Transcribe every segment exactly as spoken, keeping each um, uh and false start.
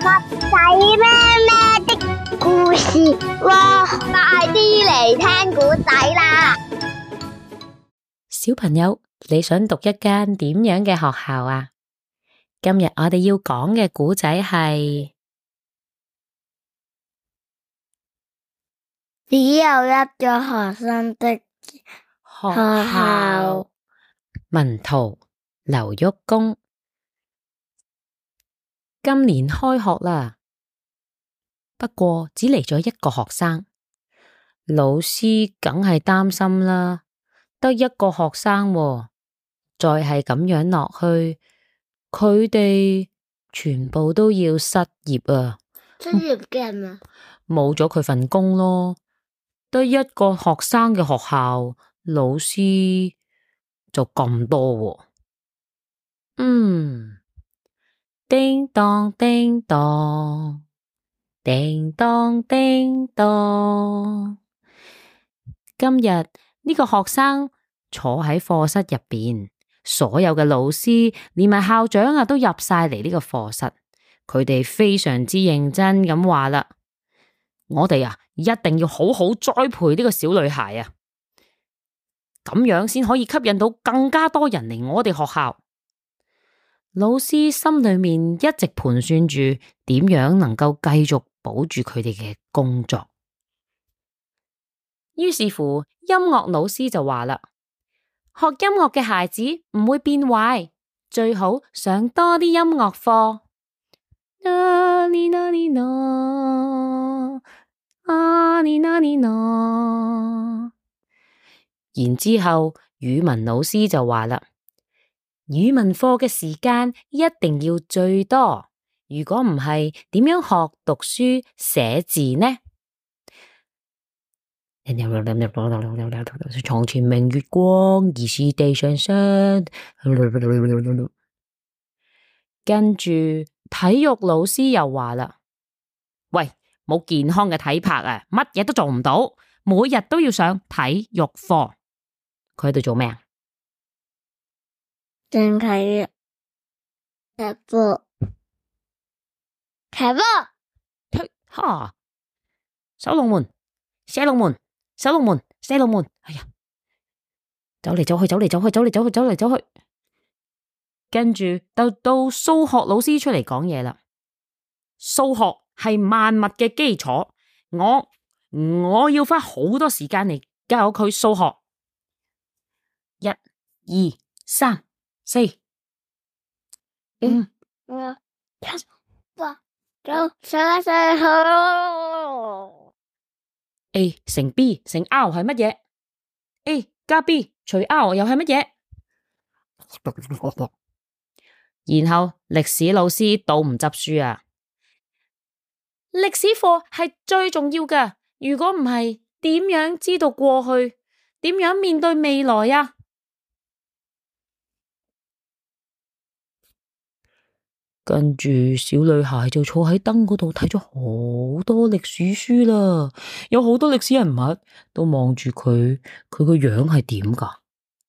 仔咩咩的故事喎，快啲嚟聽古仔啦！ 小朋友，你想讀一間點樣嘅學校啊？今日我哋要講嘅古仔係只有一個學生的學校。文圖劉旭公。今年開學啦，不過只嚟咗一個學生，老師梗係擔心啦，得一個學生喎，再係咁樣落去，佢哋全部都要失業啊！ 失業嘅啊？ 冇咗佢份工咯，得一個學生嘅學校，老師就咁多喎。嗯。叮當叮當，叮當叮當。今日呢個學生坐喺課室入邊，所有嘅老師連埋校長啊都入晒嚟呢個課室。佢哋非常之認真咁話啦：我哋啊一定要好好栽培呢個小女孩啊，咁樣先可以吸引到更加多人嚟我哋學校。老師心裏面一直盤算住點樣能夠繼續保住佢哋嘅工作，於是乎音樂老師就話啦：學音樂嘅孩子唔會變壞，最好上多啲音樂課。啦哩啦哩啦，啊哩啦哩啦。然之後語文老師就話啦：語文課嘅時間一定要最多，如果唔係，點樣學讀書寫字呢？床前明月光，疑是地上霜。跟住體育老師又話啦：喂，冇健康嘅體魄啊，乜嘢都做唔到，每日都要上體育課。佢喺度做咩啊？ 正睇踢波，踢波， 踢哈！守龍門，射龍門，守龍門，射龍門。哎呀，走嚟走去，走嚟走去，走嚟走去，走嚟走去。跟住就到數學老師出嚟講嘢啦。數學係萬物嘅基礎，我我要花好多時間嚟教佢數學。一、二、三、四、五、 六、七、八、九、十、十一、十二。 A 乘 B 乘 R 係乜嘢 ？A 加 B 除 R 又係乜嘢？然後歷史老師倒唔執輸啊！歷史課係最重要㗎，如果唔係，點樣知道過去？點樣面對未來啊？跟住小女孩就坐喺燈嗰度睇咗好多歷史書啦，有好多歷史人物都望住佢，佢個樣係點噶？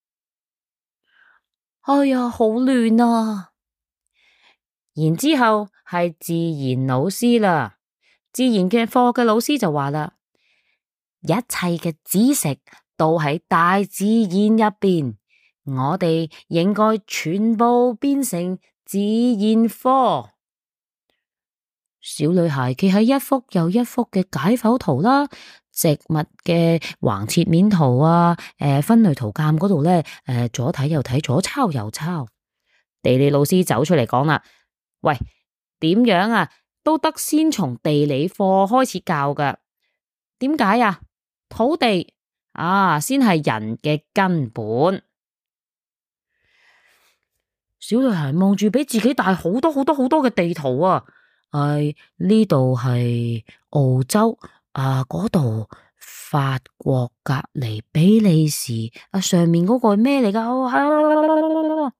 哎呀，好亂啊！然之後係自然老師啦，自然嘅課嘅老師就話啦：一切嘅知識都喺大自然入邊，我哋應該全部變成自然科。小女孩企喺一幅又一幅嘅解剖圖啦，植物嘅橫切面圖啊，誒、呃，分類圖鑑嗰度咧，誒、呃，左睇右睇，左抄右抄。地理老師走出嚟講啦：喂，點樣啊？都得先從地理課開始教噶。點解啊？土地啊，先係人嘅根本。小女孩望住比自己大好多好多好多嘅地圖啊！誒，呢度係澳洲啊，嗰度法國隔籬比利時啊，上面嗰個係咩嚟噶？哦，係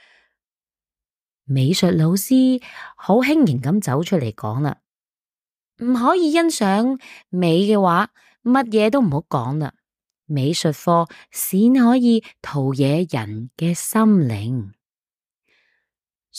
美術老師好輕盈咁走出嚟講啦，唔可以欣賞美嘅話，乜嘢都唔好講啦。美術課先可以陶冶人嘅心靈。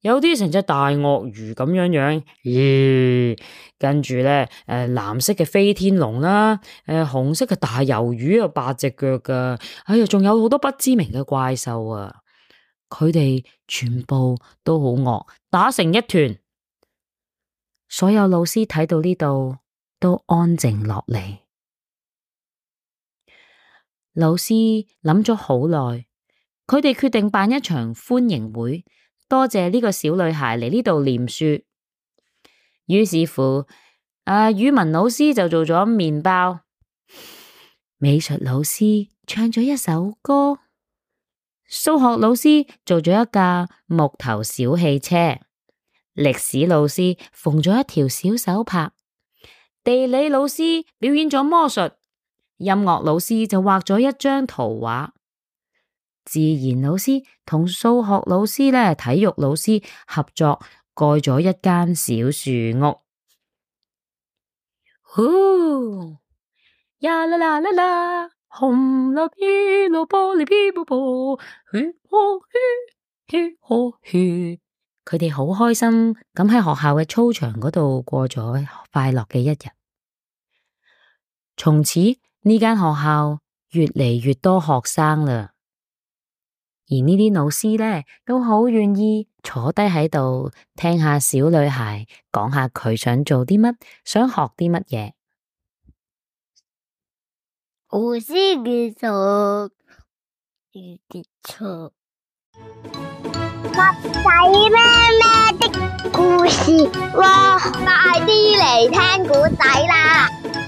有啲成隻大鱷魚咁樣樣，咦、呃？跟住咧，誒、呃、藍色嘅飛天龍啦，誒、呃、紅色嘅大魷魚啊，八隻腳噶，哎呀，仲有好多不知名嘅怪獸啊！佢哋全部都好惡，打成一團。所有老師睇到呢度都安靜落嚟。老師諗咗好耐，佢哋決定辦一場歡迎會，多謝呢個小女孩嚟呢度念書。於是乎，啊，語文老師就做咗麵包，美術老師唱咗一首歌，數學老師做咗一架木頭小汽車，歷史老師縫咗一條小手帕，地理老師表演咗魔術，音樂老師就畫咗一張圖畫，自然老師同數學老師咧，體育老師合作蓋咗一間小樹屋。呼呀啦啦啦啦，紅綠綠綠玻璃皮布布，噓呵噓噓呵噓。佢哋好開心咁喺學校嘅操場嗰度過咗快樂嘅一日。從此呢間學校越嚟越多學生啦，而呢啲老師咧都好願意坐低喺度聽下小女孩講下佢想做啲乜，想學啲乜嘢。 故事結束，結束。襪仔咩咩的故事，哇！快啲嚟聽故仔啦！